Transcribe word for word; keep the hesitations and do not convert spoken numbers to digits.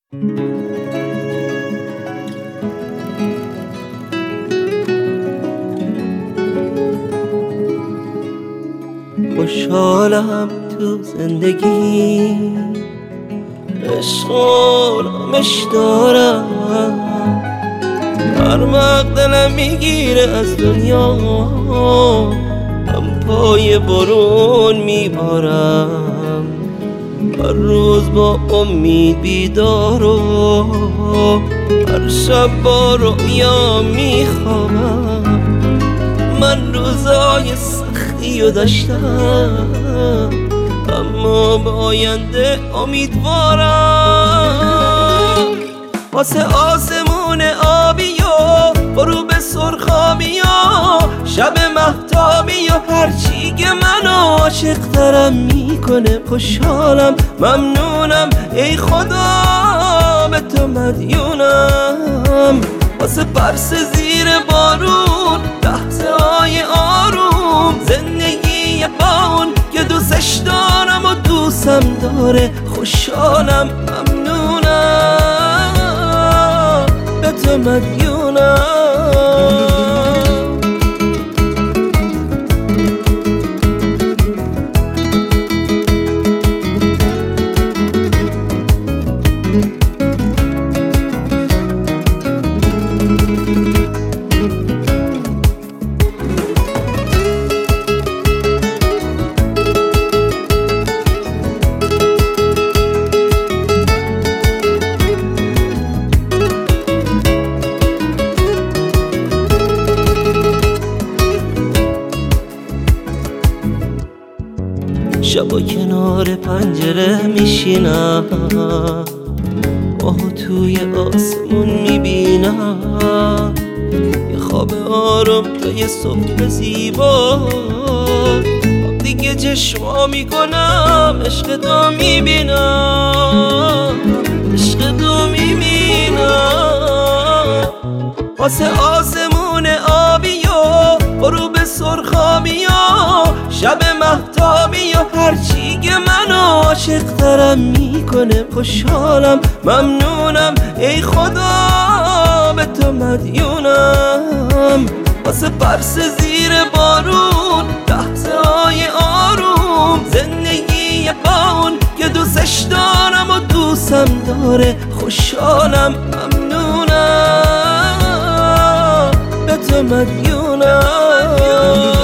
خوشحالم تو زندگی، عشق و رامش دارم، هر وقت دلم میگیره از دنیا هم پای برون میبارم. هر روز با امید بیدار و هر شب با رویا میخوابم. من روزای سختی رو داشتم اما با آینده امیدوارم. واسه آسمون آبی و غروب سرخابی و شب مهتابی و هرچی که منو عاشق ترم میکنه خوشحالم ممنونم ای خدا به تو مدیونم. واسه پرس زیر بارون لحظه های آروم زندگی باون که دوستش دارم و دوستم داره خوشحالم ممنونم به تو مدیونم. شبا کنار پنجره میشینم ماهو توی آسمون میبینم، یه خواب آروم تا یه صبح زیبا دیگه چشما میکنم عشق تو میبینم، عشق تو میبینم. واسه آسمون آبی و غروب سرخابی و شب مهتابی و هرچی که منو عاشق ترم میکنه خوشحالم ممنونم ای خدا به تو مدیونم. واسه پرس زیر بارون لحظه های آروم زندگی باون که دوستش دارم و دوستم داره خوشحالم ممنونم به تو مدیونم.